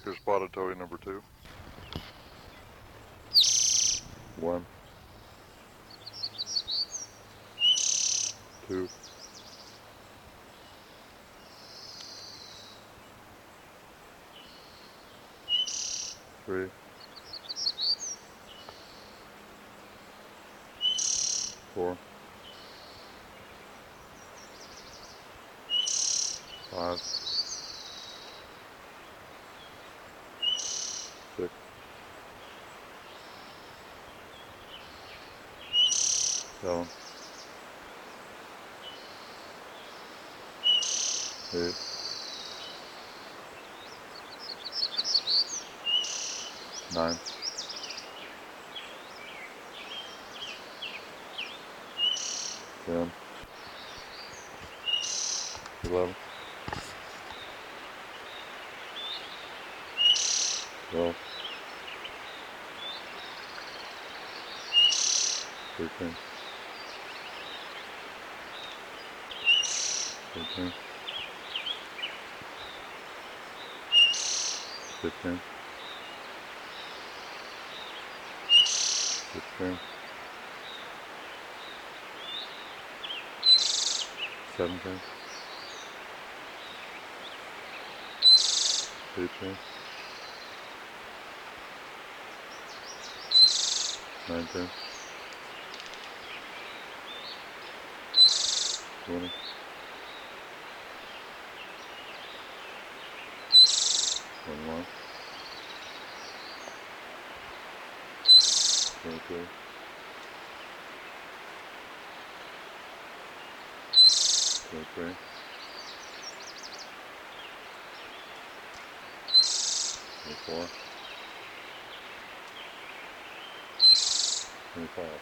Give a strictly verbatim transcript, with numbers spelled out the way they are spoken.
your spotted towhee number two. One. Two. Three. Four. Five. Six. Seven. Eight. Nine. Ten. Eleven. Twelve. Thirteen. Fourteen. Fifteen. Sixteen. Seventeen. Eighteen. Nineteen. Twenty. Twenty-one. Twenty-two. Twenty-three. Twenty-four. Twenty-five.